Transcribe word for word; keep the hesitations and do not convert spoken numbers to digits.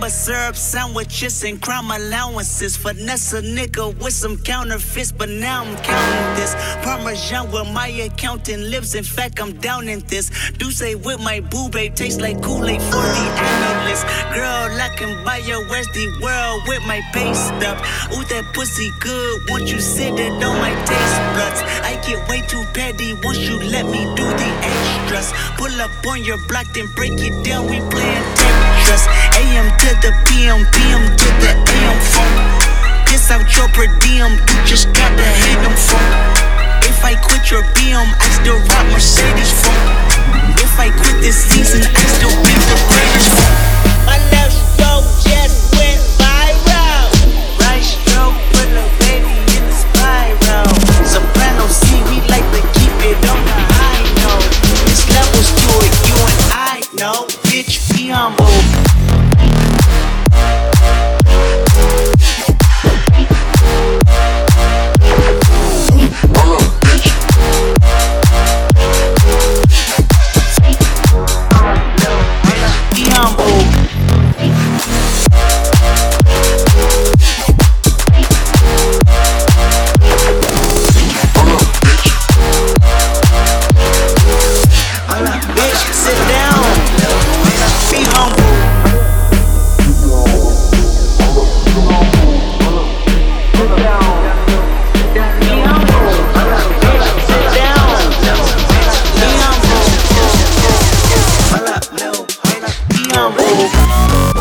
Simba syrup sandwiches and crime allowances. Finesse a nigga with some counterfeits, but now I'm counting this. Parmesan where my accountant lives. In fact, I'm down in this. Do say with my boo babe tastes like Kool-Aid for the analyst. Girl, I can buy your Westy world with my base up. Ooh, that pussy good. Won't you sit it on my taste buds? I get way too petty once you let me do the extras. Pull up on your block, then break it down. We playing Tetris. A M to the P M, P M to the A M phone. This out your per diem, you just gotta hate them phone. If I quit your B M, I still rock Mercedes phone. If I quit this season, I still be the greatest phone. My left stroke just went viral. Right stroke put a baby in the spiral. Soprano C, we like to keep it on the high note. There's levels to it, you and I know. Bitch, be humble. Be humble.